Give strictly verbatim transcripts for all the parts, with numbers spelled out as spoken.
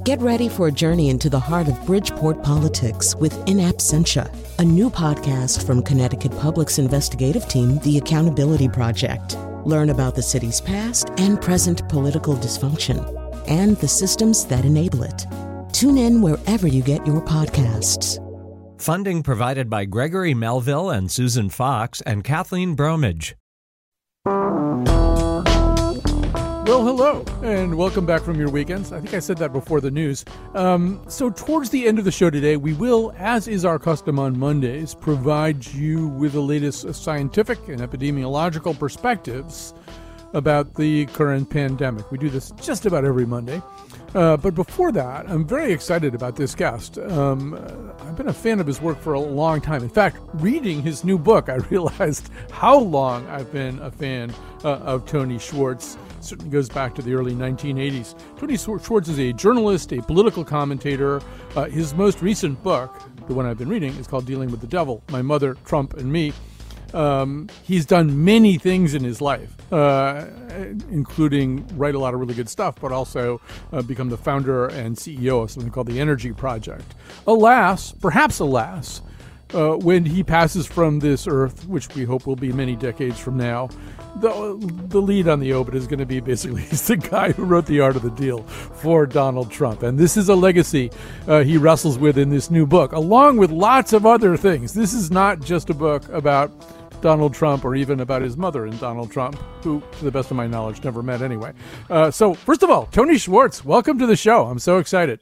Get ready for a journey into the heart of Bridgeport politics with In Absentia, a new podcast from Connecticut Public's investigative team, The Accountability Project. Learn about the city's past and present political dysfunction and the systems that enable it. Tune in wherever you get your podcasts. Funding provided by Gregory Melville and Susan Fox and Kathleen Bromage. Well, hello, and welcome back from your weekends. I think I said that before the news. Um, so towards the end of the show today, we will, as is our custom on Mondays, provide you with the latest scientific and epidemiological perspectives about the current pandemic. We do this just about every Monday. Uh, but before that, I'm very excited about this guest. Um, I've been a fan of his work for a long time. In fact, reading his new book, I realized how long I've been a fan uh, of Tony Schwartz. It certainly goes back to the early nineteen eighties. Tony Schwartz is a journalist, a political commentator. Uh, his most recent book, the one I've been reading, is called Dealing with the Devil, My Mother, Trump, and Me. Um, he's done many things in his life, uh, including write a lot of really good stuff, but also uh, become the founder and C E O of something called the Energy Project. Alas, perhaps alas, uh, when he passes from this earth, which we hope will be many decades from now, the, the lead on the obit is going to be basically he's the guy who wrote The Art of the Deal for Donald Trump. And this is a legacy uh, he wrestles with in this new book, along with lots of other things. This is not just a book about Donald Trump or even about his mother and Donald Trump, who, to the best of my knowledge, never met anyway. Uh, so, first of all, Tony Schwartz, welcome to the show. I'm so excited.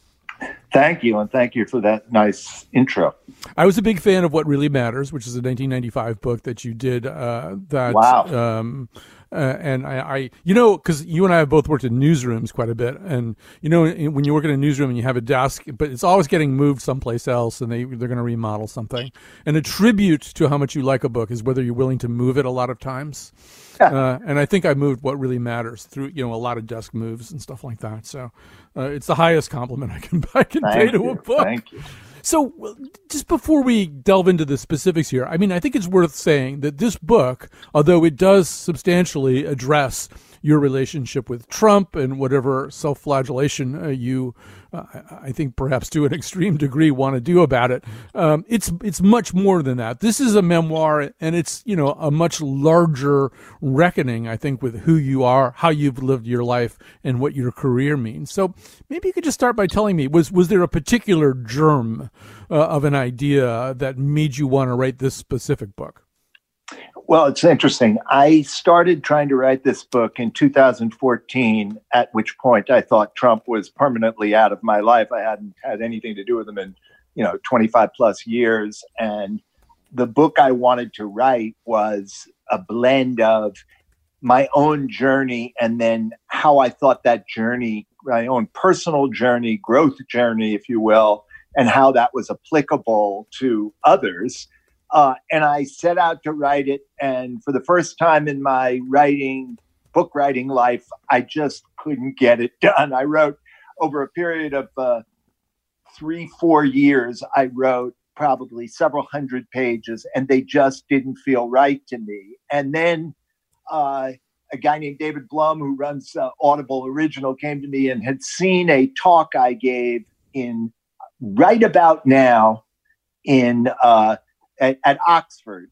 Thank you, and thank you for that nice intro. I was a big fan of What Really Matters, which is a nineteen ninety-five book that you did. Uh, that wow. Um, uh, and I, I, you know, because you and I have both worked in newsrooms quite a bit, and you know, when you work in a newsroom and you have a desk, but it's always getting moved someplace else, and they they're going to remodel something. And a tribute to how much you like a book is whether you're willing to move it a lot of times. uh, and I think I moved What Really Matters through, you know, a lot of desk moves and stuff like that. So uh, it's the highest compliment I can I can Thank pay to you. a book. Thank you. So just before we delve into the specifics here, I mean, I think it's worth saying that this book, although it does substantially address your relationship with Trump and whatever self-flagellation uh, you, uh, I think perhaps to an extreme degree, want to do about it, um, it's it's much more than that. This is a memoir, and it's, you know, a much larger reckoning, I think, with who you are, how you've lived your life, and what your career means. So maybe you could just start by telling me, was was there a particular germ uh, of an idea that made you want to write this specific book? Well, it's interesting. I started trying to write this book in two thousand fourteen, at which point I thought Trump was permanently out of my life. I hadn't had anything to do with him in, you know, twenty-five plus years. And the book I wanted to write was a blend of my own journey and then how I thought that journey, my own personal journey, growth journey, if you will, and how that was applicable to others. Uh, and I set out to write it. And for the first time in my writing, book writing life, I just couldn't get it done. I wrote over a period of uh, three, four years, I wrote probably several hundred pages, and they just didn't feel right to me. And then uh, a guy named David Blum, who runs uh, Audible Original, came to me and had seen a talk I gave in right about now in uh, At, at Oxford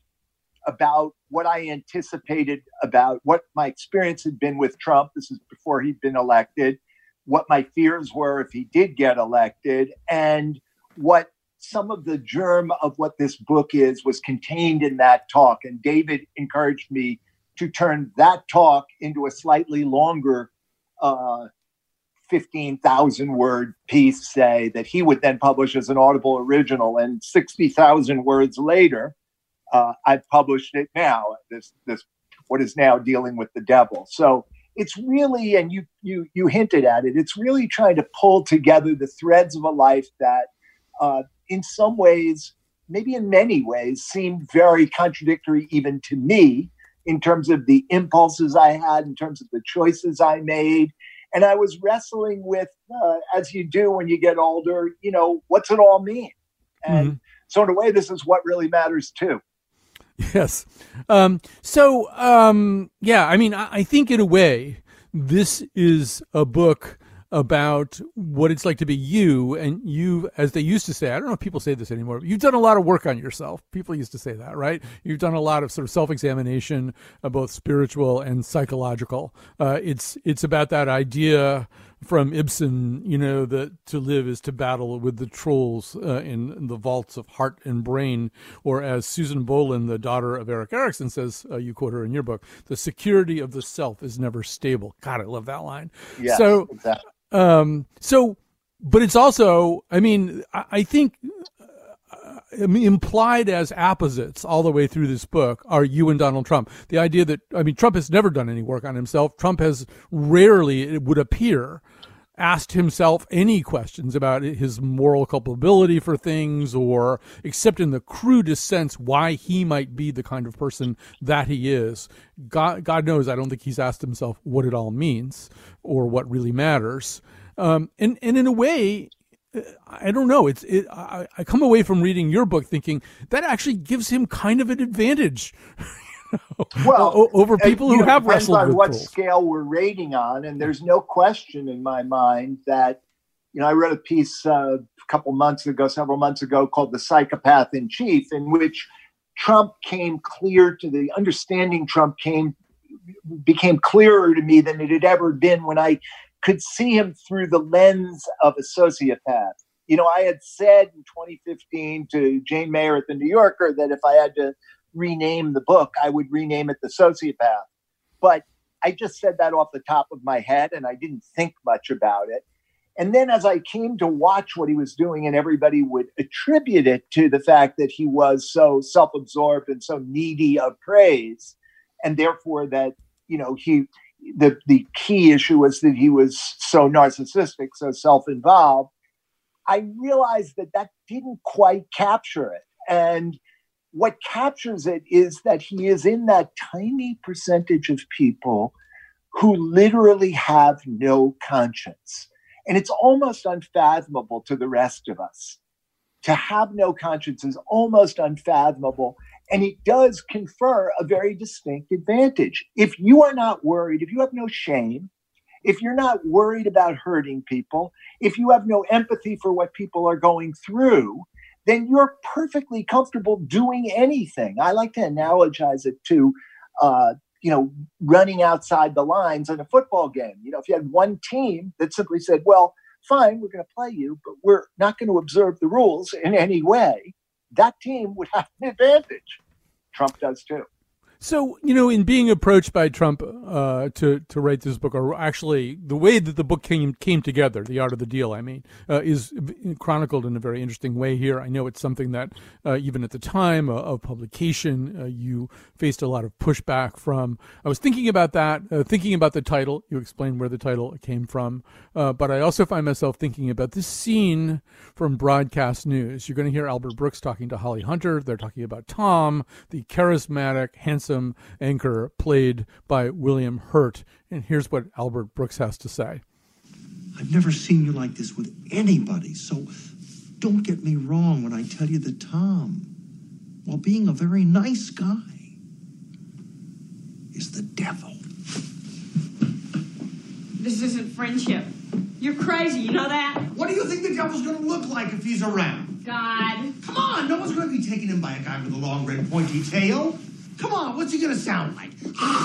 about what I anticipated about what my experience had been with Trump. This is before he'd been elected, what my fears were if he did get elected, and what some of the germ of what this book is was contained in that talk. And David encouraged me to turn that talk into a slightly longer uh, fifteen thousand word piece, say, that he would then publish as an Audible original. And sixty thousand words later, uh, I've published it now, this, this, what is now Dealing with the Devil. So it's really, and you, you, you hinted at it, it's really trying to pull together the threads of a life that uh, in some ways, maybe in many ways, seemed very contradictory even to me in terms of the impulses I had, in terms of the choices I made. And I was wrestling with, uh, as you do when you get older, you know, what's it all mean? And mm-hmm. so in a way, this is what really matters too. Yes. Um, so, um, yeah, I mean, I, I think in a way, this is a book about what it's like to be you. And you, as they used to say, I don't know if people say this anymore, but you've done a lot of work on yourself. People used to say that, right? You've done a lot of sort of self-examination, uh, both spiritual and psychological. Uh, it's it's about that idea from Ibsen, you know, that to live is to battle with the trolls uh, in, in the vaults of heart and brain, or as Susan Boland, the daughter of Erik Erikson, says, uh, you quote her in your book, the security of the self is never stable. God, I love that line. Yes, so, exactly. um, so, but it's also, I mean, I, I think uh, I mean, implied as opposites all the way through this book are you and Donald Trump. The idea that, I mean, Trump has never done any work on himself. Trump has rarely, it would appear, asked himself any questions about his moral culpability for things, or except in the crudest sense why he might be the kind of person that he is. God, God knows, I don't think he's asked himself what it all means or what really matters. Um, and, and in a way, I don't know. It's it. I, I come away from reading your book thinking that actually gives him kind of an advantage. Well, over people who know, have depends wrestled on with what trolls. Scale we're rating on, and there's no question in my mind that, you know, I wrote a piece uh, a couple months ago, several months ago, called "The Psychopath in Chief," in which Trump came clear to the understanding. Trump came became clearer to me than it had ever been when I could see him through the lens of a sociopath. You know, I had said in twenty fifteen to Jane Mayer at the New Yorker that if I had to rename the book, I would rename it The Sociopath. But I just said that off the top of my head, and I didn't think much about it. And then as I came to watch what he was doing, and everybody would attribute it to the fact that he was so self-absorbed and so needy of praise, and therefore that, you know, he the the key issue was that he was so narcissistic, so self-involved, I realized that that didn't quite capture it. And what captures it is that he is in that tiny percentage of people who literally have no conscience. And it's almost unfathomable to the rest of us. To have no conscience is almost unfathomable. And it does confer a very distinct advantage. If you are not worried, if you have no shame, if you're not worried about hurting people, if you have no empathy for what people are going through, then you're perfectly comfortable doing anything. I like to analogize it to, uh, you know, running outside the lines in a football game. You know, if you had one team that simply said, well, fine, we're going to play you, but we're not going to observe the rules in any way, that team would have an advantage. Trump does too. So, you know, in being approached by Trump uh, to to write this book, or actually the way that the book came came together, The Art of the Deal, I mean, uh, is chronicled in a very interesting way here. I know it's something that uh, even at the time uh, of publication, uh, you faced a lot of pushback from. I was thinking about that, uh, thinking about the title. You explained where the title came from. Uh, but I also find myself thinking about this scene from Broadcast News. You're going to hear Albert Brooks talking to Holly Hunter. They're talking about Tom, the charismatic, handsome anchor played by William Hurt. And here's what Albert Brooks has to say. I've never seen you like this with anybody, so don't get me wrong when I tell you that Tom, while being a very nice guy, is the devil. This isn't friendship. You're crazy, you know that? What do you think the devil's going to look like if he's around? God. Come on, no one's going to be taken in by a guy with a long, red, pointy tail. Come on, what's he going to sound like?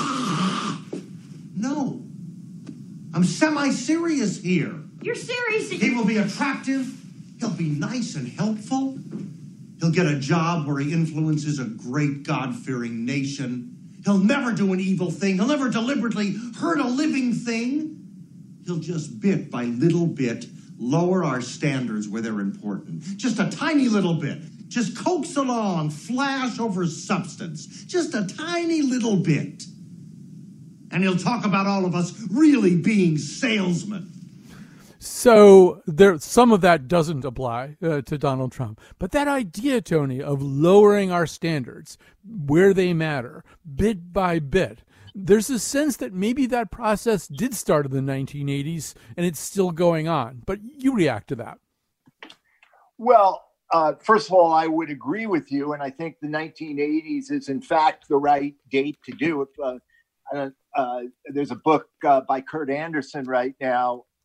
No. I'm semi-serious here. You're serious? He will be attractive. He'll be nice and helpful. He'll get a job where he influences a great God-fearing nation. He'll never do an evil thing. He'll never deliberately hurt a living thing. He'll just bit by little bit lower our standards where they're important. Just a tiny little bit. Just coax along, flash over substance. Just a tiny little bit. And he'll talk about all of us really being salesmen. So there, some of that doesn't apply uh, to Donald Trump. But that idea, Tony, of lowering our standards where they matter, bit by bit, there's a sense that maybe that process did start in the nineteen eighties and it's still going on. But you react to that. Well, uh, first of all, I would agree with you. And I think the nineteen eighties is, in fact, the right date to do it. Uh, uh, uh, there's a book uh, by Kurt Anderson right now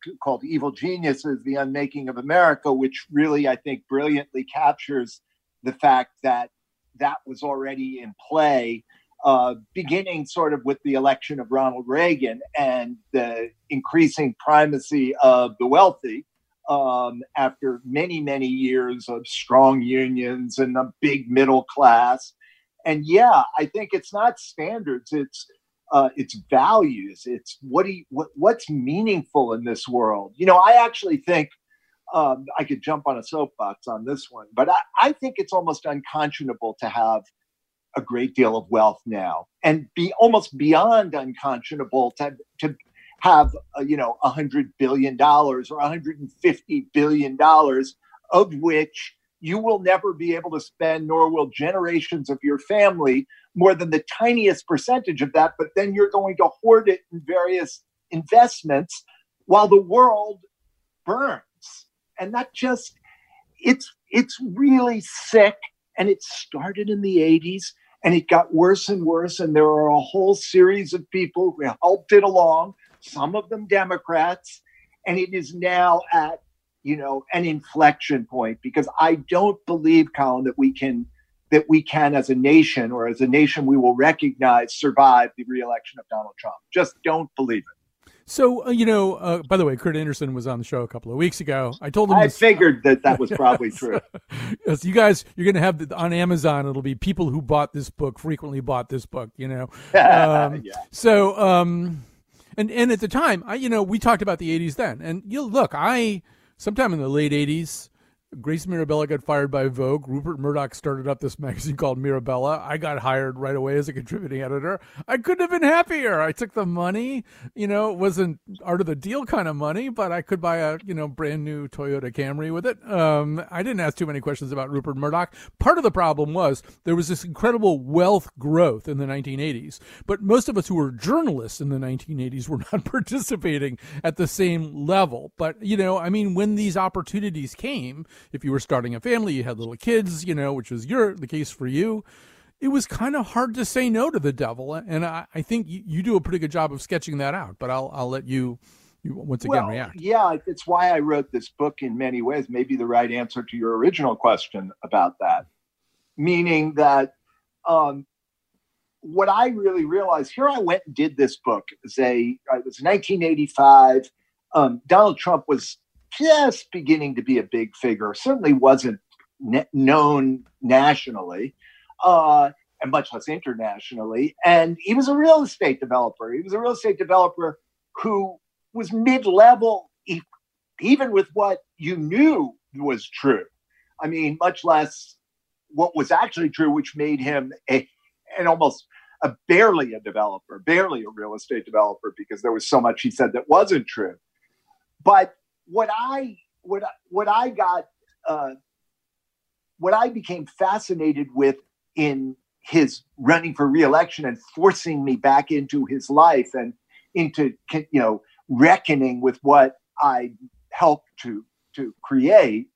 called Evil Geniuses, The Unmaking of America, which really, I think, brilliantly captures the fact that that was already in play, uh, beginning sort of with the election of Ronald Reagan and the increasing primacy of the wealthy um, after many, many years of strong unions and a big middle class. And yeah, I think it's not standards, it's uh, it's values. It's what do you, what, what's meaningful in this world. You know, I actually think um, I could jump on a soapbox on this one, but I, I think it's almost unconscionable to have a great deal of wealth now, and be almost beyond unconscionable to to have uh, you know a hundred billion dollars or one hundred fifty billion dollars, of which you will never be able to spend, nor will generations of your family, more than the tiniest percentage of that. But then you're going to hoard it in various investments while the world burns. And that just, it's it's really sick. And it started in the eighties and it got worse and worse. And there are a whole series of people who helped it along, some of them Democrats. And it is now at you know, an inflection point, because I don't believe, Colin, that we can, that we can as a nation, or as a nation we will recognize, survive the re-election of Donald Trump. Just don't believe it. So, uh, you know, uh, by the way, Kurt Anderson was on the show a couple of weeks ago. I told him I this, figured that that was probably yes. true. Yes, you guys, you're going to have the, on Amazon, it'll be people who bought this book, frequently bought this book, you know. Um, yeah. So, um, and, and at the time, I, you know, we talked about the eighties then. And you know, look, I... Sometime in the late eighties, Grace Mirabella got fired by Vogue. Rupert Murdoch started up this magazine called Mirabella. I got hired right away as a contributing editor. I couldn't have been happier. I took the money. You know, it wasn't art of the deal kind of money, but I could buy a, you know, brand new Toyota Camry with it. Um, I didn't ask too many questions about Rupert Murdoch. Part of the problem was there was this incredible wealth growth in the nineteen eighties, but most of us who were journalists in the nineteen eighties were not participating at the same level. But, you know, I mean, when these opportunities came, if you were starting a family, you had little kids, you know, which was your the case for you, it was kind of hard to say no to the devil. And I, I think you, you do a pretty good job of sketching that out. But I'll I'll let you, you once again well, react. Yeah, it's why I wrote this book in many ways. Maybe the right answer to your original question about that, meaning that um, what I really realized, here I went and did this book. It was, a, it was nineteen eighty-five. Um, Donald Trump was just beginning to be a big figure, certainly wasn't ne- known nationally, uh, and much less internationally. And he was a real estate developer. He was a real estate developer who was mid-level, e- even with what you knew was true. I mean, much less what was actually true, which made him a, an almost a barely a developer, barely a real estate developer, because there was so much he said that wasn't true. But what I what I, what I got uh, what I became fascinated with in his running for re-election and forcing me back into his life and into you know reckoning with what I helped to to create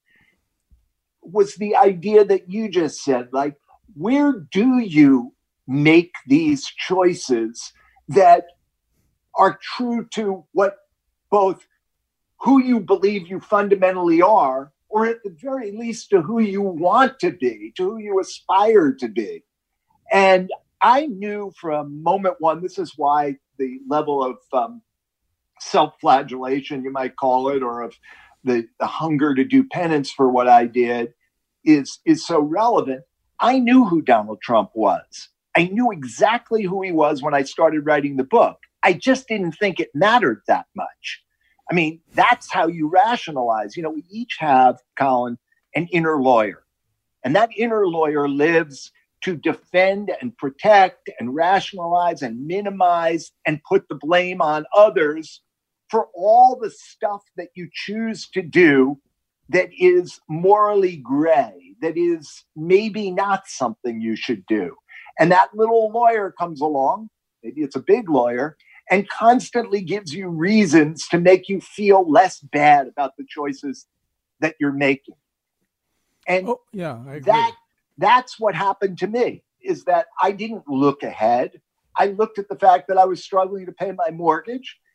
was the idea that you just said, like, where do you make these choices that are true to what both who you believe you fundamentally are, or at the very least to who you want to be, to who you aspire to be. And I knew from moment one, this is why the level of um, self-flagellation, you might call it, or of the, the hunger to do penance for what I did is, is so relevant. I knew who Donald Trump was. I knew exactly who he was when I started writing the book. I just didn't think it mattered that much. I mean, that's how you rationalize. You know, we each have, Colin, an inner lawyer. And that inner lawyer lives to defend and protect and rationalize and minimize and put the blame on others for all the stuff that you choose to do that is morally gray, that is maybe not something you should do. And that little lawyer comes along, maybe it's a big lawyer, and constantly gives you reasons to make you feel less bad about the choices that you're making. And oh, yeah, I agree. that that's what happened to me, is that I didn't look ahead. I looked at the fact that I was struggling to pay my mortgage,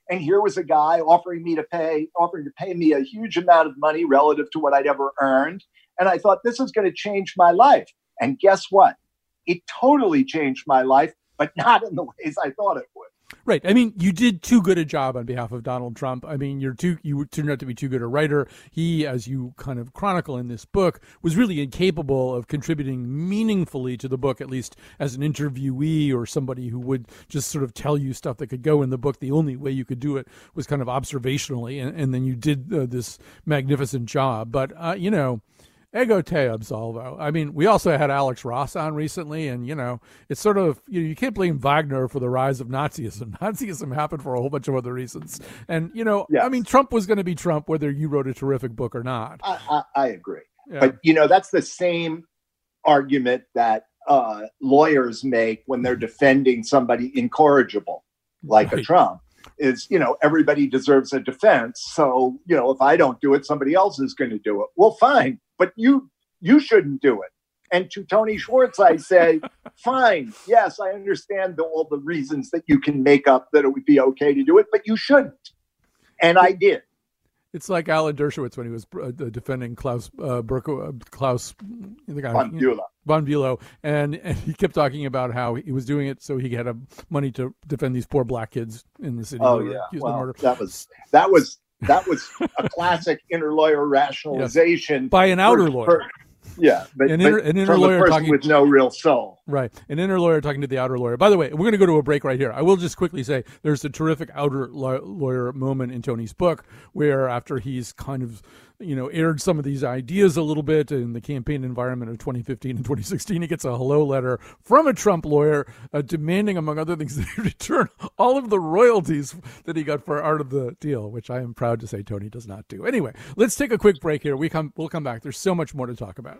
And here was a guy offering me to pay, offering to pay me a huge amount of money relative to what I'd ever earned. And I thought, this is going to change my life. And guess what? It totally changed my life, but not in the ways I thought it would. Right. I mean, you did too good a job on behalf of Donald Trump. I mean, you're too, you turned out to be too good a writer. He, as you kind of chronicle in this book, was really incapable of contributing meaningfully to the book, at least as an interviewee or somebody who would just sort of tell you stuff that could go in the book. The only way you could do it was kind of observationally. And, and then you did uh, this magnificent job. But, uh, you know, ego te absolvo. I mean, we also had Alex Ross on recently, and, you know, it's sort of, you know, you can't blame Wagner for the rise of Nazism. Nazism happened for a whole bunch of other reasons. And, you know, yes. I mean, Trump was going to be Trump, whether you wrote a terrific book or not. I, I, I agree. Yeah. But, you know, that's the same argument that uh, lawyers make when they're defending somebody incorrigible, like right. a Trump. Is, you know, everybody deserves a defense. So, you know, if I don't do it, somebody else is going to do it. Well, fine, but you you shouldn't do it. And to Tony Schwartz, I say, fine, yes, I understand the, all the reasons that you can make up that it would be okay to do it, but you shouldn't. And I did. It's like Alan Dershowitz when he was uh, defending Klaus uh, Berko, uh, Klaus the guy, von Bülow. Von Bülow, and, and he kept talking about how he was doing it so he had a money to defend these poor black kids in the city. Oh yeah, well, that was that was that was a classic inner lawyer rationalization yes. by an outer for, lawyer. For, yeah, but, an inner, but an inner from lawyer a person talking with no real soul. Right, an inner lawyer talking to the outer lawyer. By the way, we're going to go to a break right here. I will just quickly say there's a terrific outer lawyer moment in Tony's book where after he's kind of, you know, aired some of these ideas a little bit in the campaign environment of twenty fifteen and twenty sixteen, he gets a hello letter from a Trump lawyer uh, demanding, among other things, that he return all of the royalties that he got for Art of the Deal, which I am proud to say Tony does not do. Anyway, let's take a quick break here. We come, we'll come back. There's so much more to talk about.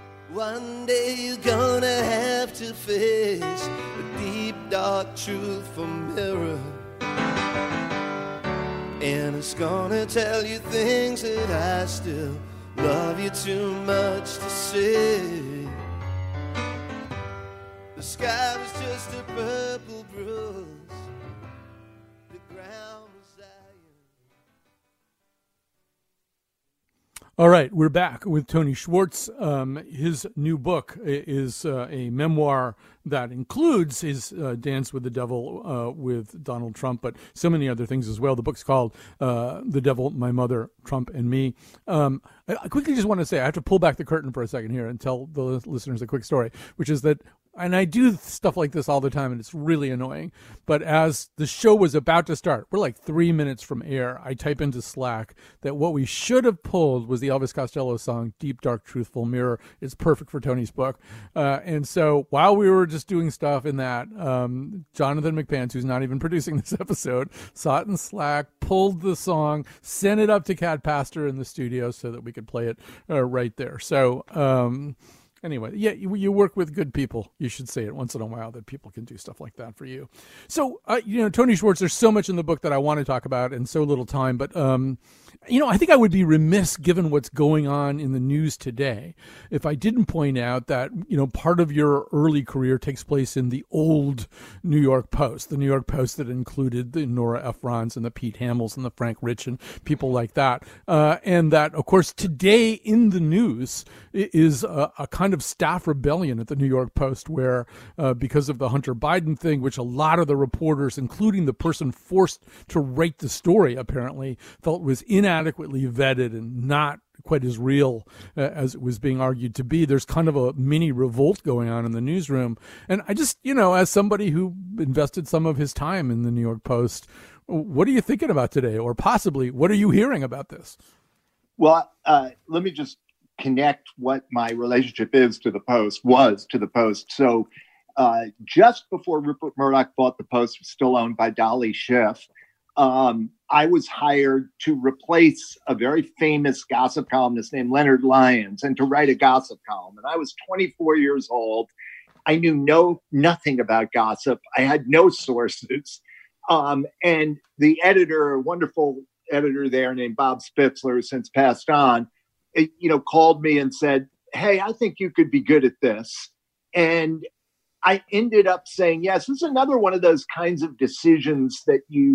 One day you're gonna have to face the deep, dark truth from mirror. And it's gonna tell you things that I still love you too much to say. The sky was just a purple bruise. The ground was iron. All right, we're back with Tony Schwartz. Um, his new book is uh, a memoir that includes his uh, Dance with the Devil uh, with Donald Trump, but so many other things as well. The book's called uh, The Devil, My Mother, Trump, and Me. Um, I, I quickly just want to say, I have to pull back the curtain for a second here and tell the listeners a quick story, which is that, and I do stuff like this all the time, and it's really annoying, but as the show was about to start, we're like three minutes from air, I type into Slack that what we should have pulled was the Elvis Costello song, Deep, Dark, Truthful Mirror. It's perfect for Tony's book. Uh, and so while we were just doing stuff in that, um, Jonathan McPants, who's not even producing this episode, saw it in Slack, pulled the song, sent it up to Cat Pastor in the studio so that we could play it uh, right there. So, um, Anyway, yeah, you, you work with good people. You should say it once in a while that people can do stuff like that for you. So, uh, you know, Tony Schwartz, there's so much in the book that I want to talk about and so little time. But, um, you know, I think I would be remiss, given what's going on in the news today, if I didn't point out that, you know, part of your early career takes place in the old New York Post, the New York Post that included the Nora Ephrons and the Pete Hamills and the Frank Rich and people like that. Uh, and that, of course, today in the news is a, a kind of staff rebellion at the New York Post where uh, because of the Hunter Biden thing, which a lot of the reporters, including the person forced to write the story, apparently felt was inadequately vetted and not quite as real uh, as it was being argued to be. There's kind of a mini revolt going on in the newsroom. And I just, you know, as somebody who invested some of his time in the New York Post, what are you thinking about today? Or possibly, what are you hearing about this? Well, uh, let me just connect what my relationship is to the Post, was to the Post. So uh, just before Rupert Murdoch bought the Post, it was still owned by Dolly Schiff, um, I was hired to replace a very famous gossip columnist named Leonard Lyons and to write a gossip column. And I was twenty-four years old. I knew no nothing about gossip. I had no sources. Um, and the editor, a wonderful editor there named Bob Spitzler, who's since passed on, it, you know, called me and said, hey, I think you could be good at this. And I ended up saying, yes, this is another one of those kinds of decisions that you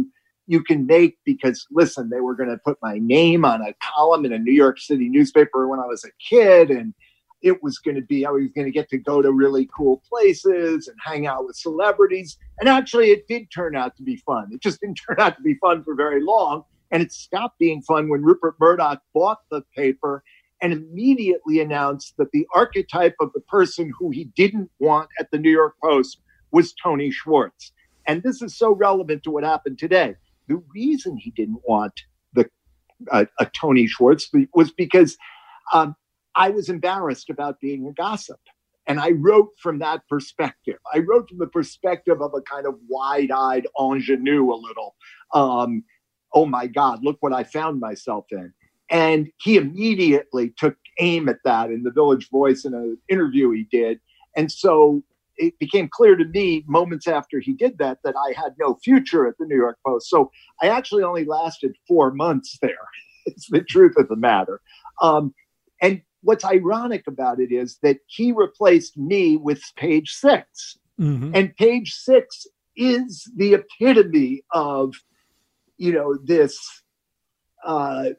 you can make because, listen, they were going to put my name on a column in a New York City newspaper when I was a kid. And it was going to be, I was going to get to go to really cool places and hang out with celebrities. And actually, it did turn out to be fun. It just didn't turn out to be fun for very long. And it stopped being fun when Rupert Murdoch bought the paper and immediately announced that the archetype of the person who he didn't want at the New York Post was Tony Schwartz. And this is so relevant to what happened today. The reason he didn't want the uh, a Tony Schwartz was because um, I was embarrassed about being a gossip. And I wrote from that perspective. I wrote from the perspective of a kind of wide-eyed ingenue a little. Um, oh my God, look what I found myself in. And he immediately took aim at that in the Village Voice in an interview he did. And so it became clear to me moments after he did that, that I had no future at the New York Post. So I actually only lasted four months there. It's the truth of the matter. Um, and what's ironic about it is that he replaced me with Page Six. Mm-hmm. And Page Six is the epitome of, you know, this uh,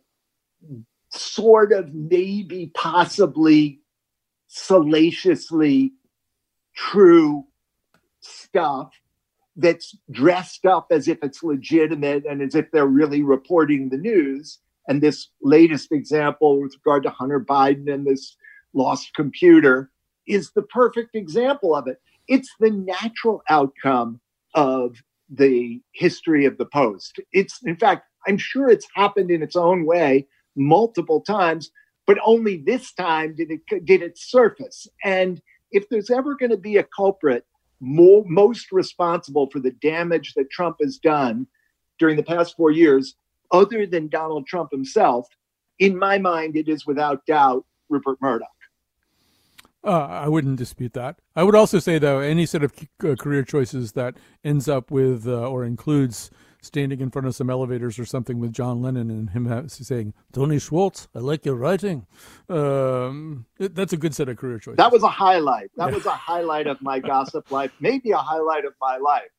sort of maybe possibly salaciously true stuff that's dressed up as if it's legitimate and as if they're really reporting the news. And this latest example with regard to Hunter Biden and this lost computer is the perfect example of it. It's the natural outcome of the history of the Post. It's, in fact, I'm sure it's happened in its own way multiple times, but only this time did it did it surface. And if there's ever going to be a culprit mo- most responsible for the damage that Trump has done during the past four years, other than Donald Trump himself, in my mind, it is without doubt Rupert Murdoch. Uh, I wouldn't dispute that. I would also say, though, any set of uh, career choices that ends up with uh, or includes standing in front of some elevators or something with John Lennon and him ha- saying, Tony Schwartz, I like your writing. Um, it, that's a good set of career choices. That was a highlight. That yeah. was a highlight of my gossip life, maybe a highlight of my life.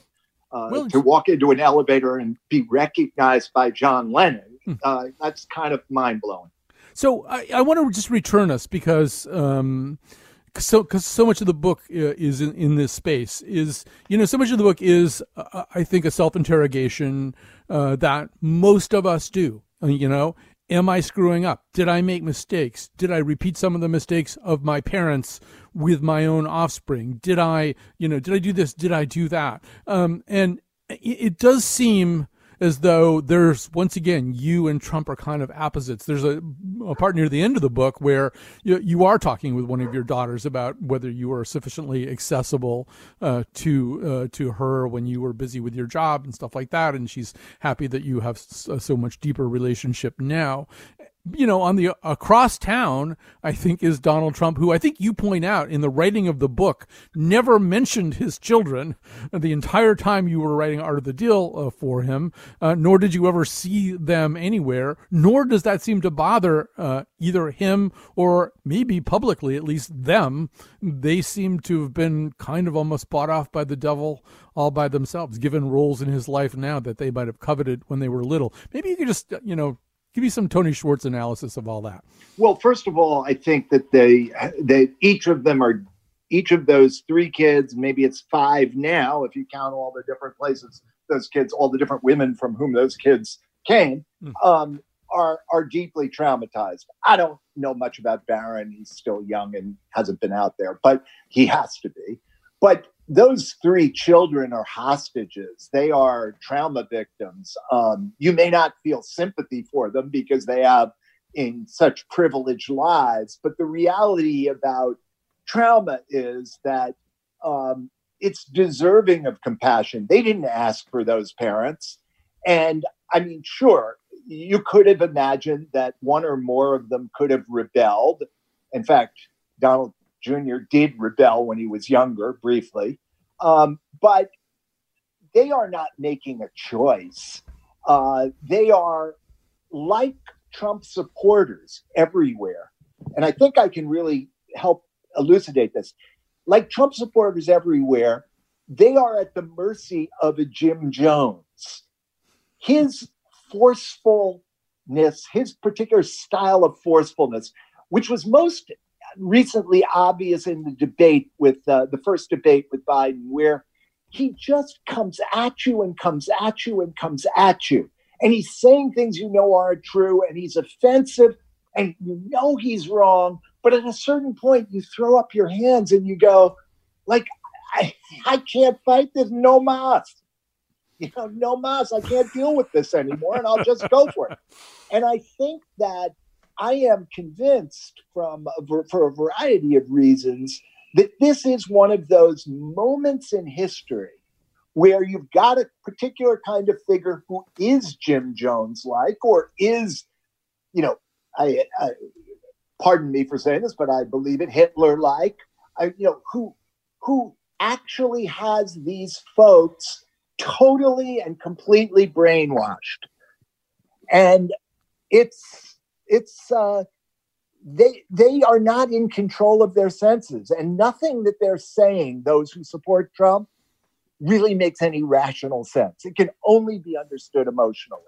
Uh, well, to walk into an elevator and be recognized by John Lennon, hmm. uh, that's kind of mind-blowing. So I, I want to just return us because um, so because so much of the book uh, is in, in this space is, you know, so much of the book is, uh, I think, a self-interrogation uh, that most of us do. Uh, you know, am I screwing up? Did I make mistakes? Did I repeat some of the mistakes of my parents with my own offspring? Did I, you know, did I do this? Did I do that? Um, and it, it does seem as though there's, once again, you and Trump are kind of opposites. There's a, a part near the end of the book where you, you are talking with one of your daughters about whether you were sufficiently accessible uh, to uh, to her when you were busy with your job and stuff like that. And she's happy that you have so, so much deeper relationship now. You know, on the across town, I think, is Donald Trump, who I think you point out in the writing of the book never mentioned his children the entire time you were writing Art of the Deal uh, for him, uh, nor did you ever see them anywhere, nor does that seem to bother uh, either him or maybe publicly, at least them. They seem to have been kind of almost bought off by the devil all by themselves, given roles in his life now that they might have coveted when they were little. Maybe you could just, you know, give me some Tony Schwartz analysis of all that. Well, first of all, I think that they, they each of them are, each of those three kids, maybe it's five now, if you count all the different places, those kids, all the different women from whom those kids came, mm. um, are are deeply traumatized. I don't know much about Barron. He's still young and hasn't been out there, but he has to be. But those three children are hostages. They are trauma victims. Um, you may not feel sympathy for them because they have in such privileged lives, but the reality about trauma is that um, it's deserving of compassion. They didn't ask for those parents. And I mean, sure, you could have imagined that one or more of them could have rebelled. In fact, Donald Junior did rebel when he was younger, briefly. Um, but they are not making a choice. Uh, they are like Trump supporters everywhere. And I think I can really help elucidate this. Like Trump supporters everywhere, they are at the mercy of a Jim Jones. his forcefulness, his particular style of forcefulness, which was most recently obvious in the debate with uh, the first debate with Biden, where he just comes at you and comes at you and comes at you. And he's saying things you know aren't true, and he's offensive, and you know he's wrong. But at a certain point, you throw up your hands and you go, like, I, I can't fight this, no mas. You know, no mas, I can't deal with this anymore, and I'll just go for it. And I think that I am convinced from a, for a variety of reasons that this is one of those moments in history where you've got a particular kind of figure who is Jim Jones-like, or is, you know, I, I pardon me for saying this, but I believe it, Hitler-like, I, you know, who who actually has these folks totally and completely brainwashed. And it's it's uh, they they are not in control of their senses, and nothing that they're saying, those who support Trump, really makes any rational sense. It can only be understood emotionally.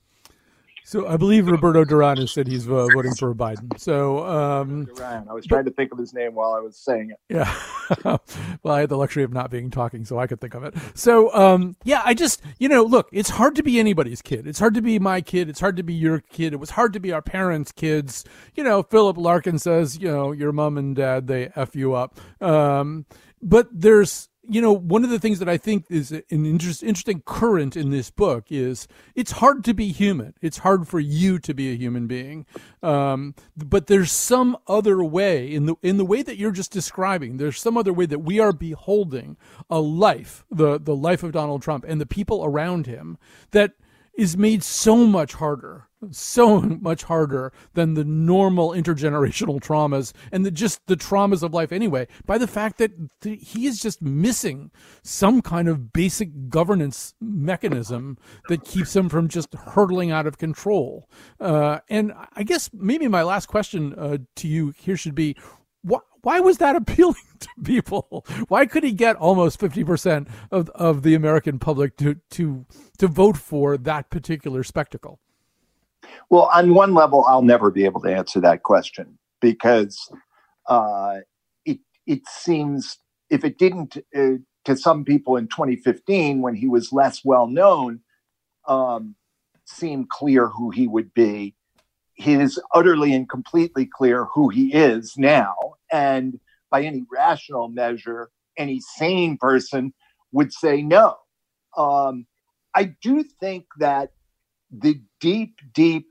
So I believe Roberto Duran has said he's uh, voting for Biden. So um, Duran, I was trying but, to think of his name while I was saying it. Yeah. Well, I had the luxury of not being talking, so I could think of it. So um, yeah, I just, you know, look, it's hard to be anybody's kid. It's hard to be my kid. It's hard to be your kid. It was hard to be our parents' kids. You know, Philip Larkin says, you know, your mom and dad, they F you up. Um, but there's, you know, one of the things that I think is an interest, interesting current in this book is it's hard to be human. It's hard for you to be a human being. Um, but there's some other way in the in the way that you're just describing. There's some other way that we are beholding a life, the the life of Donald Trump and the people around him, that is made so much harder, so much harder than the normal intergenerational traumas and the, just the traumas of life anyway, by the fact that th- he is just missing some kind of basic governance mechanism that keeps him from just hurtling out of control. Uh, and I guess maybe my last question uh, to you here should be, wh- why was that appealing to people? Why could he get almost fifty percent of, of the American public to, to, to vote for that particular spectacle? Well, on one level, I'll never be able to answer that question because uh, it it seems, if it didn't uh, to some people in twenty fifteen, when he was less well known, um, seem clear who he would be, it is utterly and completely clear who he is now. And by any rational measure, any sane person would say no. Um, I do think that the deep, deep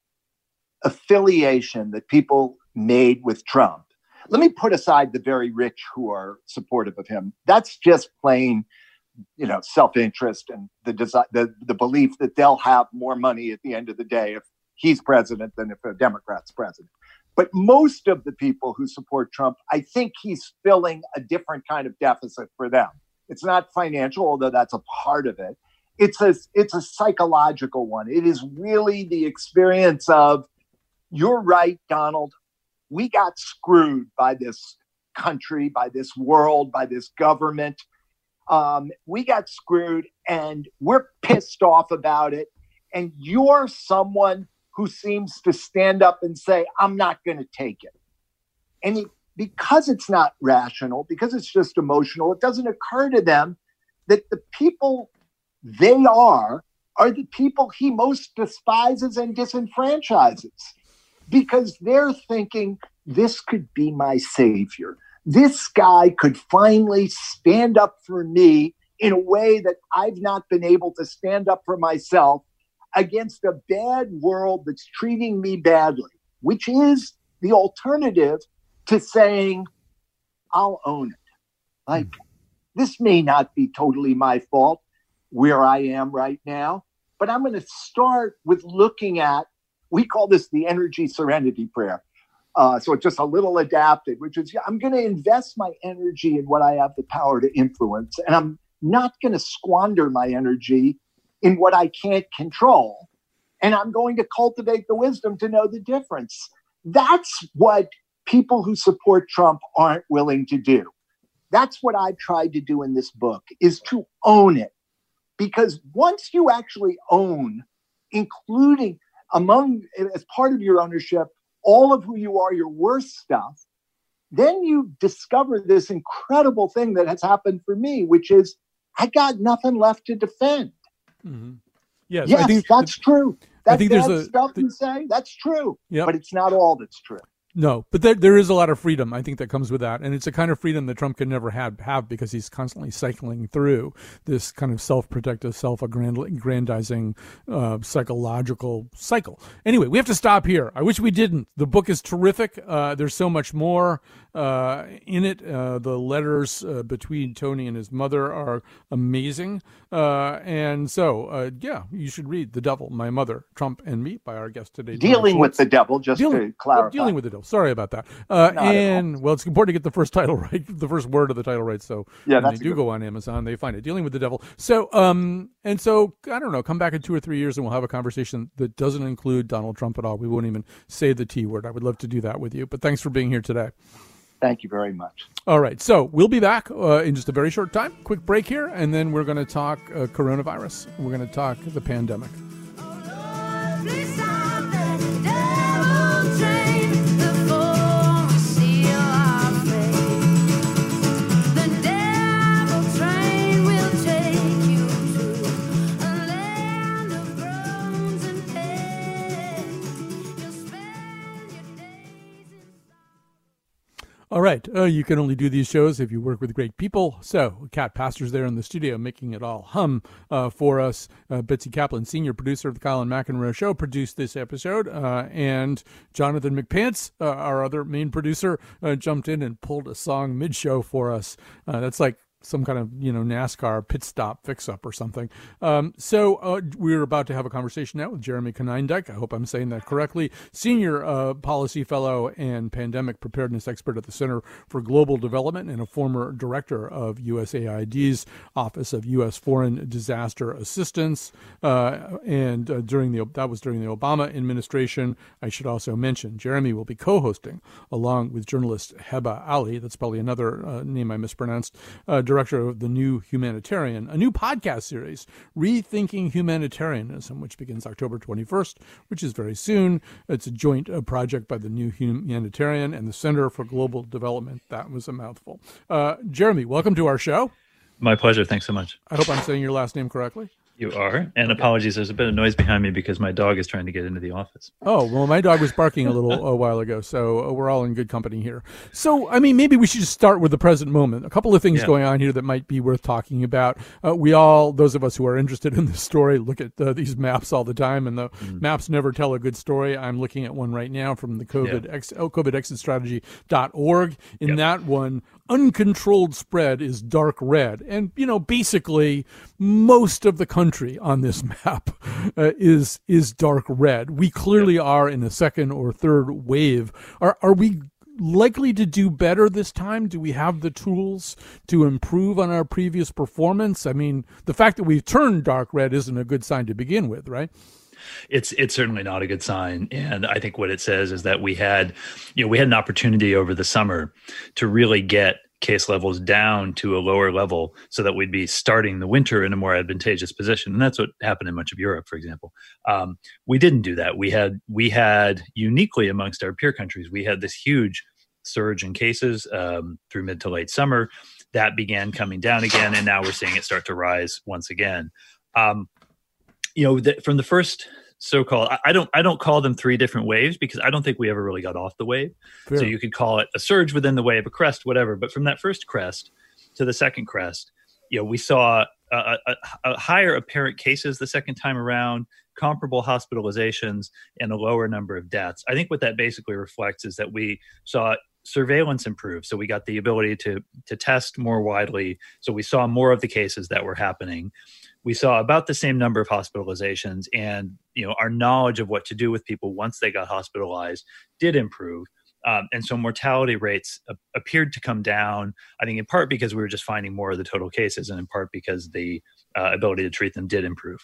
affiliation that people made with Trump, let me put aside the very rich who are supportive of him. That's just plain, you know, self-interest and the, desi- the the belief that they'll have more money at the end of the day if he's president than if a Democrat's president. But most of the people who support Trump, I think he's filling a different kind of deficit for them. It's not financial, although that's a part of it. It's a, it's a psychological one. It is really the experience of, you're right, Donald, we got screwed by this country, by this world, by this government. Um, we got screwed and we're pissed off about it. And you're someone who seems to stand up and say, I'm not going to take it. And it, because it's not rational, because it's just emotional, it doesn't occur to them that the people they are, are the people he most despises and disenfranchises, because they're thinking, this could be my savior. This guy could finally stand up for me in a way that I've not been able to stand up for myself against a bad world that's treating me badly, which is the alternative to saying, I'll own it. Like, this may not be totally my fault where I am right now, but I'm going to start with looking at, we call this the energy serenity prayer. Uh, so it's just a little adapted, which is, I'm going to invest my energy in what I have the power to influence, and I'm not going to squander my energy in what I can't control. And I'm going to cultivate the wisdom to know the difference. That's what people who support Trump aren't willing to do. That's what I've tried to do in this book, is to own it. because once you actually own, including among, as part of your ownership, all of who you are, your worst stuff, then you discover this incredible thing that has happened for me, which is I got nothing left to defend. Mm-hmm. Yes, yes, I think that's true. That I think bad there's a, stuff th- you say, that's true. Yep. But it's not all that's true. No, but there, there is a lot of freedom, I think, that comes with that. And it's a kind of freedom that Trump can never have, have because he's constantly cycling through this kind of self-protective, self-aggrandizing uh, psychological cycle. Anyway, we have to stop here. I wish we didn't. The book is terrific. Uh, there's so much more uh, in it. Uh, the letters uh, between Tony and his mother are amazing. Uh, and so, uh, yeah, you should read The Devil, My Mother, Trump and Me by our guest today. Dealing with the Devil, just dealing, to clarify. Dealing with the Devil. Sorry about that. Uh, and, well, it's important to get the first title right, the first word of the title right. So yeah, when that's they do go on Amazon, they find it. Dealing with the Devil. So, um, and so, I don't know, come back in two or three years and we'll have a conversation that doesn't include Donald Trump at all. We won't even say the T word. I would love to do that with you. But thanks for being here today. Thank you very much. All right. So we'll be back uh, in just a very short time. Quick break here. And then we're going to talk uh, coronavirus. We're going to talk the pandemic. All right. Uh, you can only do these shows if you work with great people. So Kat Pastor's there in the studio making it all hum uh, for us. Uh, Betsy Kaplan, senior producer of the Colin McEnroe Show, produced this episode. Uh, and Jonathan McPants, uh, our other main producer, uh, jumped in and pulled a song mid-show for us. Uh, that's like some kind of, you know, NASCAR pit stop fix-up or something. Um, so uh, we're about to have a conversation now with Jeremy Konyndyk. I hope I'm saying that correctly. Senior uh, policy fellow and pandemic preparedness expert at the Center for Global Development and a former director of U S A I D's Office of U S Foreign Disaster Assistance. Uh, and uh, during the that was during the Obama administration. I should also mention Jeremy will be co-hosting along with journalist Heba Ali. That's probably another uh, name I mispronounced. Uh, director of The New Humanitarian, a new podcast series, Rethinking Humanitarianism, which begins October twenty-first, which is very soon. It's a joint uh, project by The New Humanitarian and the Center for Global Development. That was a mouthful. Uh, Jeremy, welcome to our show. My pleasure. Thanks so much. I hope I'm saying your last name correctly. You are. And apologies, there's a bit of noise behind me because my dog is trying to get into the office. Oh, well, my dog was barking a little a while ago, so uh, we're all in good company here. So, I mean, maybe we should just start with the present moment. A couple of things yeah. going on here that might be worth talking about. Uh, we all, those of us who are interested in this story, look at uh, these maps all the time, and the mm. maps never tell a good story. I'm looking at one right now from the COVID, yeah. ex, oh, COVID exit strategy dot org. In yep. that one, uncontrolled spread is dark red. And, you know, basically most of the country on this map uh, is is dark red. We clearly are in a second or third wave. Are are we likely to do better this time? Do we have the tools to improve on our previous performance? I mean, the fact that we've turned dark red isn't a good sign to begin with, right? It's it's certainly not a good sign. And I think what it says is that we had, you know, we had an opportunity over the summer to really get case levels down to a lower level so that we'd be starting the winter in a more advantageous position. And that's what happened in much of Europe, for example. Um, we didn't do that. We had we had uniquely amongst our peer countries, we had this huge surge in cases um, through mid to late summer. That began coming down again, and now we're seeing it start to rise once again. Um, you know, the, from the first so-called, I, I don't I don't call them three different waves because I don't think we ever really got off the wave. Fair. So you could call it a surge within the wave, a crest, whatever. But from that first crest to the second crest, you know, we saw a, a, a higher apparent cases the second time around, comparable hospitalizations, and a lower number of deaths. I think what that basically reflects is that we saw surveillance improve. So we got the ability to to test more widely. So we saw more of the cases that were happening. We saw about the same number of hospitalizations, and you know our knowledge of what to do with people once they got hospitalized did improve. Um, and so mortality rates uh, appeared to come down, I think in part because we were just finding more of the total cases, and in part because the uh, ability to treat them did improve.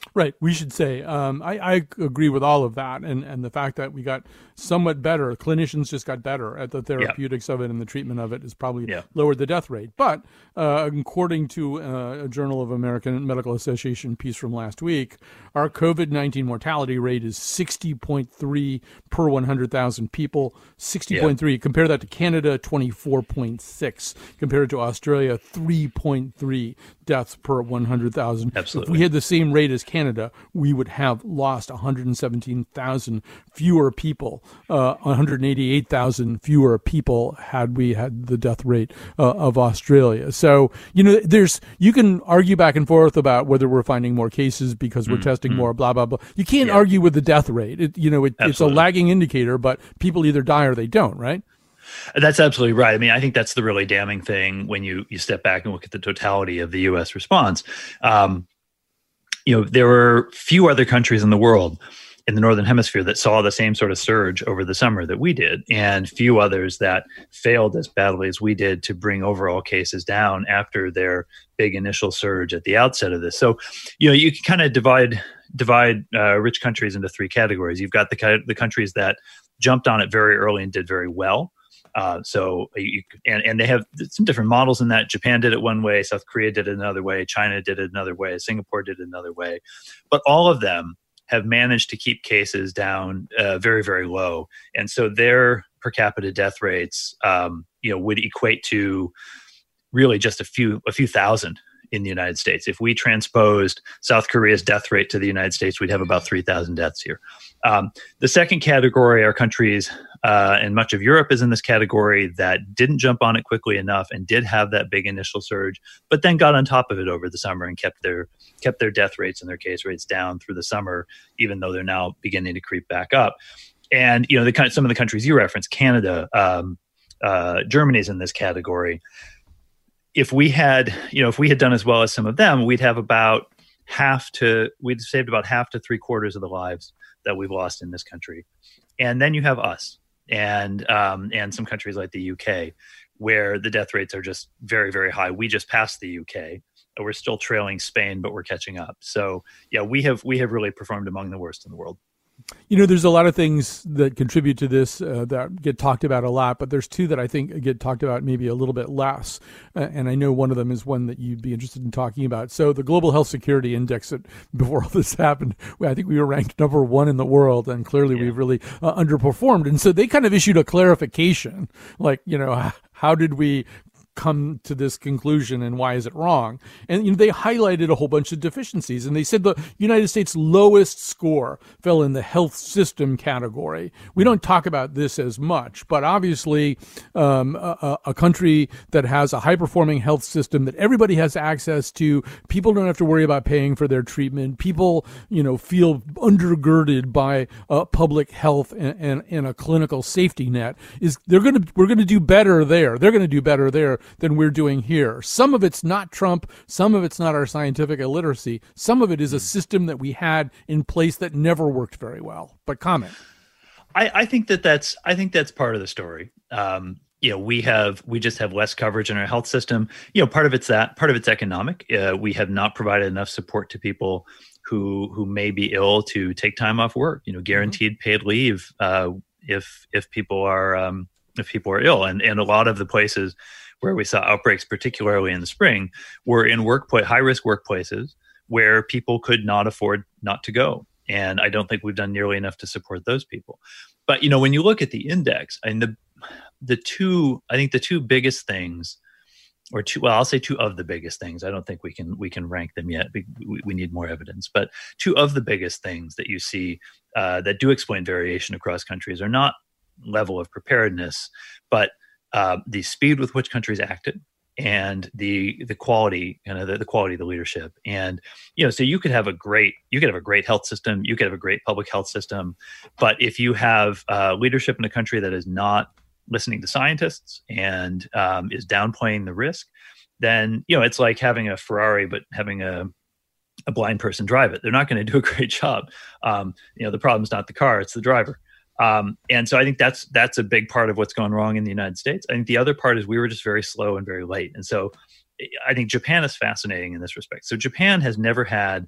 Right. We should say, um, I, I agree with all of that. And, and the fact that we got somewhat better, clinicians just got better at the therapeutics yeah. of it, and the treatment of it is probably yeah. lowered the death rate. But uh, according to uh, a Journal of American Medical Association piece from last week, our COVID nineteen mortality rate is sixty point three per one hundred thousand people, sixty point three. Yeah. Compare that to Canada, twenty-four point six. Compared to Australia, three point three deaths per one hundred thousand. Absolutely. If we had the same rate as Canada, we would have lost one hundred seventeen thousand fewer people, uh, one hundred eighty-eight thousand fewer people had we had the death rate uh, of Australia. So, you know, there's, you can argue back and forth about whether we're finding more cases because we're mm, testing mm. more, blah, blah, blah. You can't yeah. argue with the death rate. It, you know, it, it's a lagging indicator, but people either die or they don't, right? That's absolutely right. I mean, I think that's the really damning thing when you, you step back and look at the totality of the U S response. Um, you know, there were few other countries in the world in the Northern Hemisphere that saw the same sort of surge over the summer that we did, and few others that failed as badly as we did to bring overall cases down after their big initial surge at the outset of this. So, you know, you can kind of divide divide uh, rich countries into three categories. You've got the the countries that jumped on it very early and did very well. Uh, so, you, and, and they have some different models in that. Japan did it one way, South Korea did it another way, China did it another way, Singapore did it another way. But all of them have managed to keep cases down uh, very, very low. And so their per capita death rates, um, you know, would equate to really just a few, a few thousand in the United States. If we transposed South Korea's death rate to the United States, we'd have about three thousand deaths here. Um, the second category are countries, uh, and much of Europe is in this category, that didn't jump on it quickly enough and did have that big initial surge, but then got on top of it over the summer and kept their kept their death rates and their case rates down through the summer, even though they're now beginning to creep back up. And, you know, the kind some of the countries you referenced, Canada, um, uh, Germany's in this category. If we had, you know, if we had done as well as some of them, we'd have about half to, we'd saved about half to three quarters of the lives that we've lost in this country. And then you have us and, um, and some countries like the U K, where the death rates are just very, very high. We just passed the U K. We're still trailing Spain, but we're catching up. So yeah, we have, we have really performed among the worst in the world. You know, there's a lot of things that contribute to this uh, that get talked about a lot, but there's two that I think get talked about maybe a little bit less. Uh, and I know one of them is one that you'd be interested in talking about. So the Global Health Security Index, that before all this happened, I think we were ranked number one in the world, and clearly yeah. we've really uh, underperformed. And so they kind of issued a clarification, like, you know, how did we come to this conclusion and why is it wrong? And you know, they highlighted a whole bunch of deficiencies, and they said the United States' lowest score fell in the health system category. We don't talk about this as much, but obviously um, a, a country that has a high-performing health system that everybody has access to, people don't have to worry about paying for their treatment, people, you know, feel undergirded by uh, public health and, and, and a clinical safety net, is they're going to we're going to do better there. They're going to do better there than we're doing here. Some of it's not Trump. Some of it's not our scientific illiteracy. Some of it is a system that we had in place that never worked very well. But comment. I, I think that that's, I think that's part of the story. Um, you know, we have, we just have less coverage in our health system. You know, part of it's that, part of it's economic. Uh, we have not provided enough support to people who, who may be ill to take time off work, you know, guaranteed mm-hmm. paid leave uh, if, if people are, um, if people are ill. And, and a lot of the places where we saw outbreaks, particularly in the spring, were in workplace, high-risk workplaces where people could not afford not to go. And I don't think we've done nearly enough to support those people. But, you know, when you look at the index, I mean, the the two, I think the two biggest things, or two, well, I'll say two of the biggest things. I don't think we can we can rank them yet. We, we need more evidence. But two of the biggest things that you see uh, that do explain variation across countries are not level of preparedness, but Uh, the speed with which countries acted and the the quality, you know, the, the quality of the leadership. And, you know, so you could have a great, you could have a great health system, you could have a great public health system, but if you have uh, leadership in a country that is not listening to scientists and um, is downplaying the risk, then, you know, it's like having a Ferrari, but having a a blind person drive it. They're not going to do a great job. Um, you know, the problem's not the car, it's the driver. Um, and so I think that's that's a big part of what's gone wrong in the United States. I think the other part is we were just very slow and very late. And so I think Japan is fascinating in this respect. So Japan has never had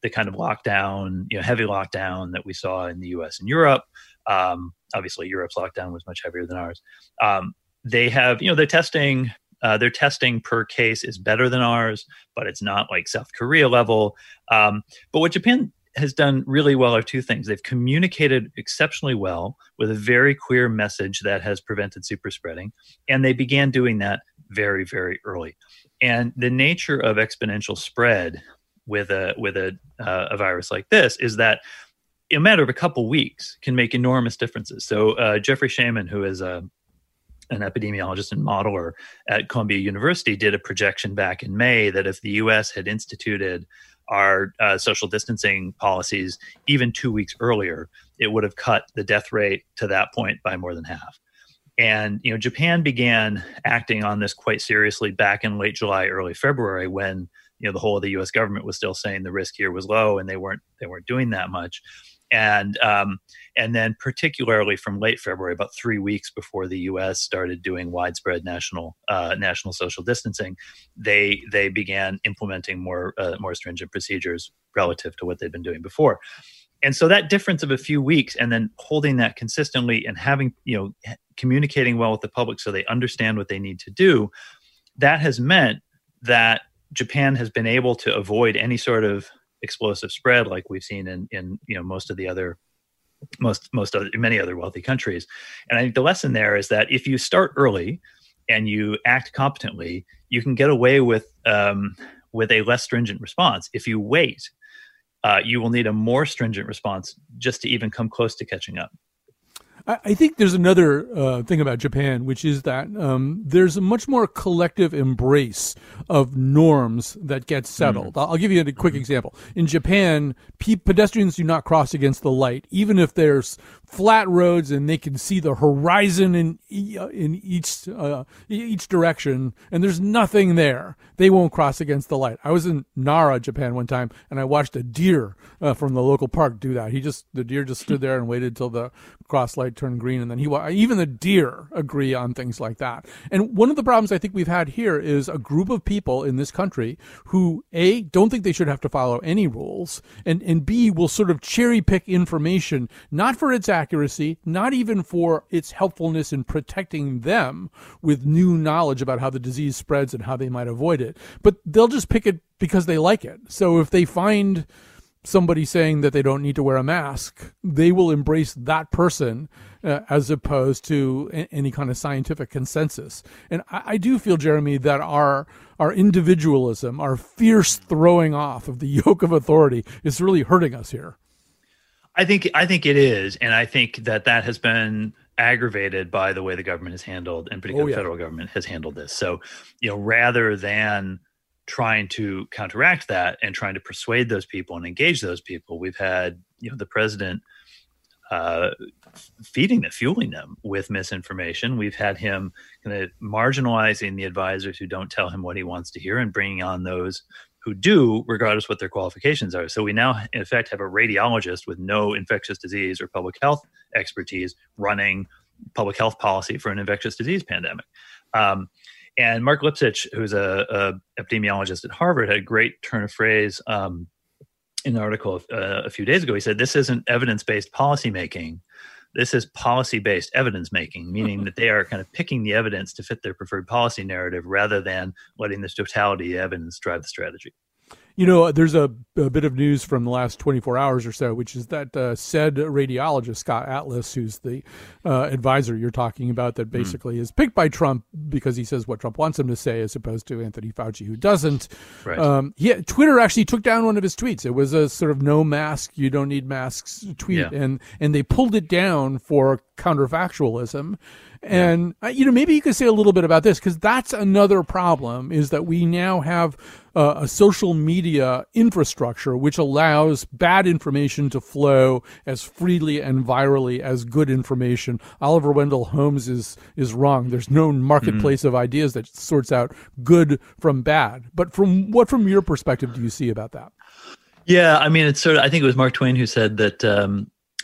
the kind of lockdown, you know, heavy lockdown that we saw in the U S and Europe. Um, obviously, Europe's lockdown was much heavier than ours. Um, they have, you know, they're testing. Uh, their testing per case is better than ours, but it's not like South Korea level. Um, but what Japan has done really well are two things. They've communicated exceptionally well with a very clear message that has prevented super spreading. And they began doing that very, very early. And the nature of exponential spread with a with a, uh, a virus like this is that in a matter of a couple weeks can make enormous differences. So uh, Jeffrey Shaman, who is a an epidemiologist and modeler at Columbia University, did a projection back in May that if the U S had instituted our uh, social distancing policies even two weeks earlier, it would have cut the death rate to that point by more than half. And, you know, Japan began acting on this quite seriously back in late July, early February, when, you know, the whole of the U S government was still saying the risk here was low, and they weren't they weren't doing that much. And um, and then particularly from late February, about three weeks before the U S started doing widespread national uh, national social distancing, they they began implementing more uh, more stringent procedures relative to what they'd been doing before. And so that difference of a few weeks, and then holding that consistently and having, you know, communicating well with the public so they understand what they need to do, that has meant that Japan has been able to avoid any sort of explosive spread like we've seen in, in you know, most of the other, most, most other, many other wealthy countries. And I think the lesson there is that if you start early and you act competently, you can get away with, um, with a less stringent response. If you wait, uh, you will need a more stringent response just to even come close to catching up. I think there's another uh, thing about Japan, which is that um, there's a much more collective embrace of norms that get settled. Mm. I'll give you a quick mm-hmm. example. In Japan, pe- pedestrians do not cross against the light, even if there's flat roads and they can see the horizon in in each uh, each direction, and there's nothing there. They won't cross against the light. I was in Nara, Japan, one time, and I watched a deer uh, from the local park do that. He just the deer just stood there and waited till the cross light turned green, and then he even the deer agree on things like that. And one of the problems I think we've had here is a group of people in this country who A, don't think they should have to follow any rules, and and B, will sort of cherry pick information, not for its accuracy, not even for its helpfulness in protecting them with new knowledge about how the disease spreads and how they might avoid it, but they'll just pick it because they like it. So if they find somebody saying that they don't need to wear a mask, they will embrace that person uh, as opposed to a- any kind of scientific consensus. And I, I do feel, Jeremy, that our our individualism, our fierce throwing off of the yoke of authority is really hurting us here. I think I think it is, and I think that that has been aggravated by the way the government has handled, and particularly oh, yeah. the federal government has handled this. So, you know, rather than trying to counteract that and trying to persuade those people and engage those people, we've had, you know, the president uh, feeding them, fueling them with misinformation. We've had him kind of marginalizing the advisors who don't tell him what he wants to hear and bringing on those who do, regardless what their qualifications are. So we now, in effect, have a radiologist with no infectious disease or public health expertise running public health policy for an infectious disease pandemic. Um, and Mark Lipsitch, who's a, a epidemiologist at Harvard, had a great turn of phrase um, in an article uh, a few days ago. He said, "This isn't evidence-based policymaking. This is policy-based evidence-making," meaning that they are kind of picking the evidence to fit their preferred policy narrative rather than letting the totality of evidence drive the strategy. You know, there's a, a bit of news from the last twenty-four hours or so, which is that uh, said radiologist, Scott Atlas, who's the uh, advisor you're talking about, that basically mm. is picked by Trump because he says what Trump wants him to say, as opposed to Anthony Fauci, who doesn't. Right. Um, he, Twitter actually took down one of his tweets. It was a sort of no mask, you don't need masks tweet, yeah. and and they pulled it down for counterfactualism. And, uh, you know, maybe you could say a little bit about this, because that's another problem, is that we now have uh, a social media infrastructure which allows bad information to flow as freely and virally as good information. Oliver Wendell Holmes is is wrong. There's no marketplace mm-hmm. of ideas that sorts out good from bad. But from what, from your perspective, do you see about that? Yeah, I mean, it's sort of, I think it was Mark Twain who said that, um,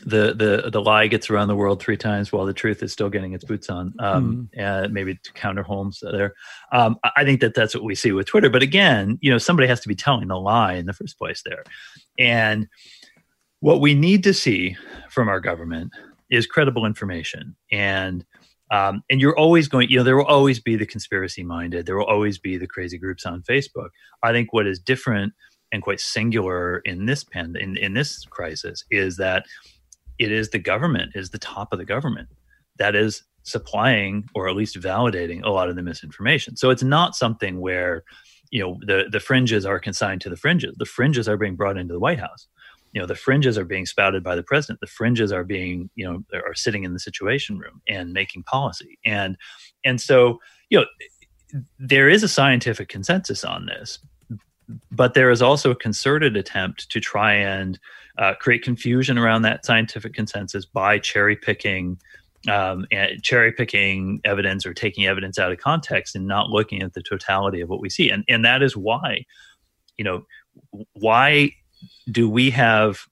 the the the lie gets around the world three times while the truth is still getting its boots on. Um, mm. And maybe to counter Holmes there. Um, I think that that's what we see with Twitter. But again, you know, somebody has to be telling the lie in the first place there. And what we need to see from our government is credible information. And um, and you're always going, you know, there will always be the conspiracy minded. There will always be the crazy groups on Facebook. I think what is different and quite singular in this pen in, in this crisis is that it is the government, is the top of the government that is supplying or at least validating a lot of the misinformation. So it's not something where, you know, the, the fringes are consigned to the fringes. The fringes are being brought into the White House. You know, the fringes are being spouted by the president. The fringes are being, you know, are sitting in the Situation Room and making policy. And, and so, you know, there is a scientific consensus on this, but there is also a concerted attempt to try and uh, create confusion around that scientific consensus by cherry picking, um, and cherry picking evidence or taking evidence out of context and not looking at the totality of what we see. And and that is why, you know, why do we have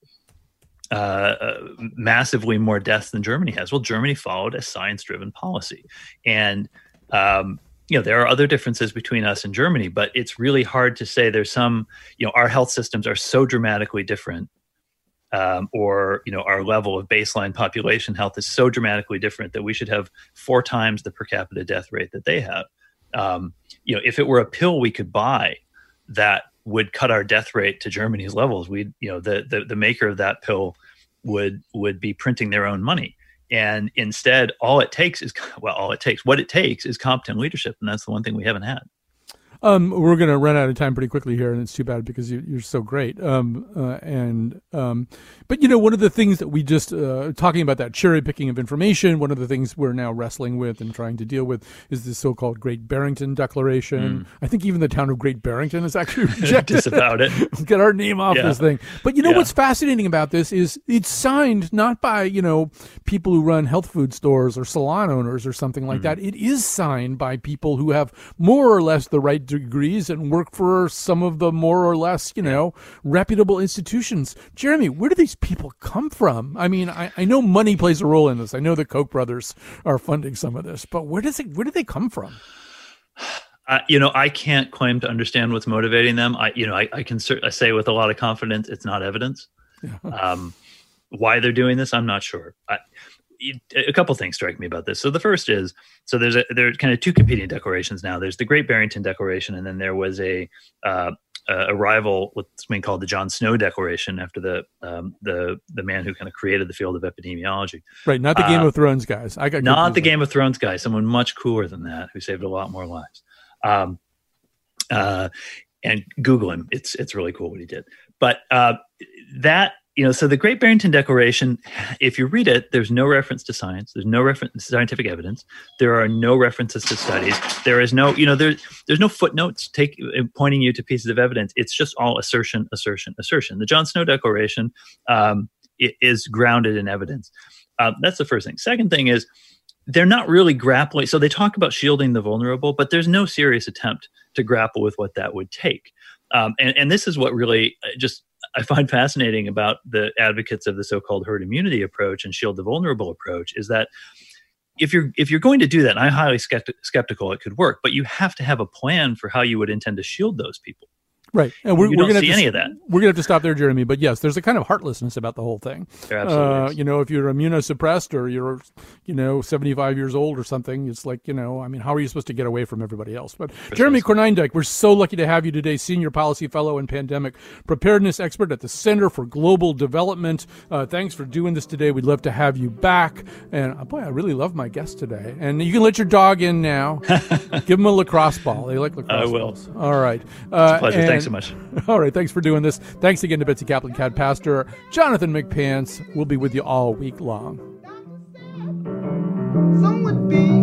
uh, massively more deaths than Germany has? Well, Germany followed a science-driven policy, and um, you know, there are other differences between us and Germany, but it's really hard to say there's some, you know, our health systems are so dramatically different, um, or, you know, our level of baseline population health is so dramatically different that we should have four times the per capita death rate that they have. Um, you know, if it were a pill we could buy that would cut our death rate to Germany's levels, we'd, you know, the, the, the maker of that pill would, would be printing their own money. And instead, all it takes is, well, all it takes, what it takes is competent leadership. And that's the one thing we haven't had. Um, we're going to run out of time pretty quickly here, and it's too bad because you, you're so great. Um, uh, and um, but you know, one of the things that we just uh, talking about that cherry picking of information. One of the things we're now wrestling with and trying to deal with is the so-called Great Barrington Declaration. Mm. I think even the town of Great Barrington has actually rejected disavowed it. Get our name off yeah. this thing. But you know yeah. what's fascinating about this is it's signed not by, you know, people who run health food stores or salon owners or something like mm. that. It is signed by people who have more or less the right degrees and work for some of the more or less, you know, reputable institutions. Jeremy, where do these people come from? I mean, I, I know money plays a role in this. I know the Koch brothers are funding some of this, but where does it, where do they come from? Uh, you know, I can't claim to understand what's motivating them. I, you know, I, I can I say with a lot of confidence, it's not evidence. Yeah. Um, why they're doing this, I'm not sure. I, A couple things strike me about this. So the first is, so there's a, there are kind of two competing declarations now. There's the Great Barrington Declaration, and then there was a uh, a rival, what's being called the John Snow Declaration, after the um, the the man who kind of created the field of epidemiology. Right, not the Game uh, of Thrones guys. I got not the Game of Thrones guy. Someone much cooler than that who saved a lot more lives. Um, uh, and Google him. It's it's really cool what he did. But uh, that. You know, so the Great Barrington Declaration, if you read it, there's no reference to science. There's no reference to scientific evidence. There are no references to studies. There is no, you know, there's there's no footnotes take pointing you to pieces of evidence. It's just all assertion, assertion, assertion. The John Snow Declaration um, is grounded in evidence. Uh, that's the first thing. Second thing is they're not really grappling. So they talk about shielding the vulnerable, but there's no serious attempt to grapple with what that would take. Um, and, and this is what really just I find fascinating about the advocates of the so-called herd immunity approach and shield the vulnerable approach is that if you're if you're going to do that, and I'm highly skepti- skeptical it could work, but you have to have a plan for how you would intend to shield those people. Right, and we're, you we're don't going see to any of that. We're going to have to stop there, Jeremy. But yes, there's a kind of heartlessness about the whole thing. There absolutely uh, is. You know, if you're immunosuppressed or you're, you know, seventy-five years old or something, it's like, you know, I mean, how are you supposed to get away from everybody else? But Precisely. Jeremy Korneindyk, we're so lucky to have you today, Senior Policy Fellow and Pandemic Preparedness Expert at the Center for Global Development. Uh, thanks for doing this today. We'd love to have you back. And uh, boy, I really love my guest today. And you can let your dog in now. Give him a lacrosse ball. They like lacrosse I will. balls. All right. Uh, it's a pleasure. And, thanks so much. All right, thanks for doing this. Thanks again to Betsy Kaplan, Cat Pastor, Jonathan McPants. We'll be with you all week long. Some would be